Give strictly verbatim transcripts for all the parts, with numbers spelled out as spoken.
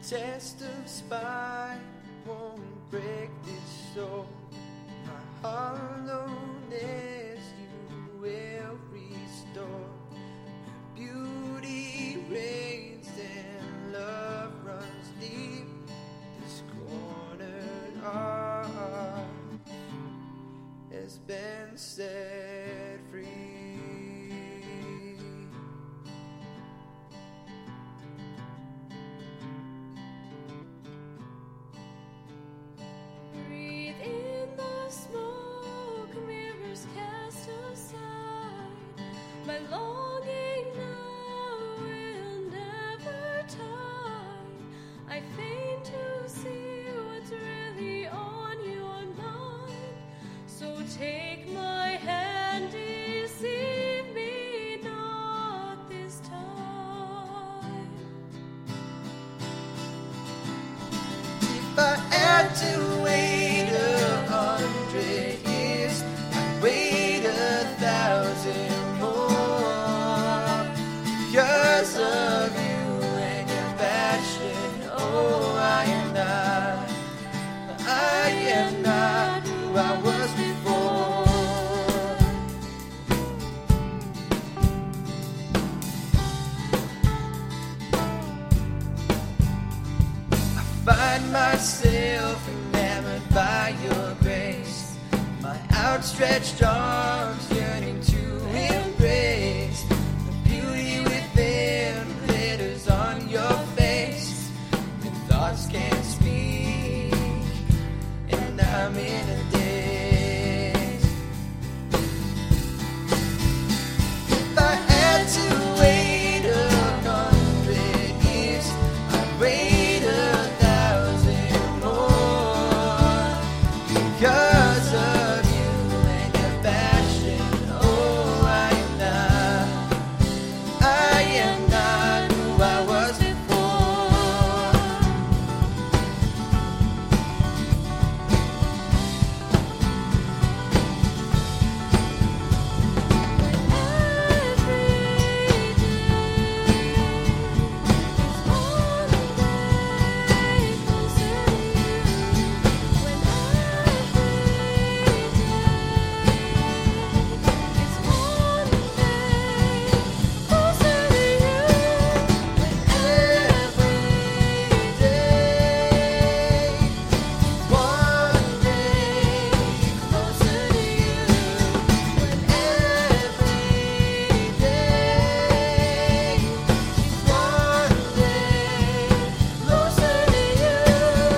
test of spite won't break this soul. My hollowness you will restore. Your beauty reigns and love runs deep. This cornered heart has been set free. Breathe in the smoke, mirrors cast aside. My longing now will never tide. I faint to see what's really on your mind. So take my hand, deceive me not this time. If I had to wait a hundred years, I'd wait a thousand more. Because of you and your passion, oh, I am not, I am not who I was before. I find myself enamored by your grace, my outstretched arms yearning to embrace. The beauty within glitters on your face, when thoughts can't speak, and I'm in a daze. If I had to wait a hundred years, I'd wait a thousand more. Because of you and your passion, oh, I am not, I am not who I was before.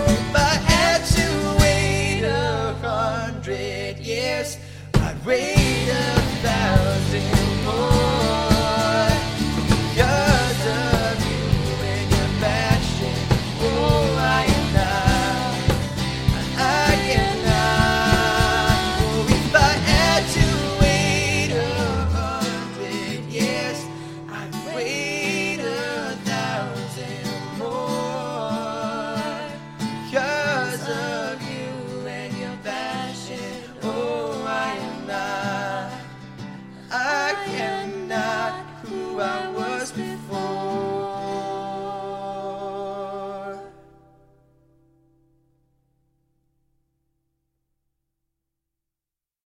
Years, I'd wait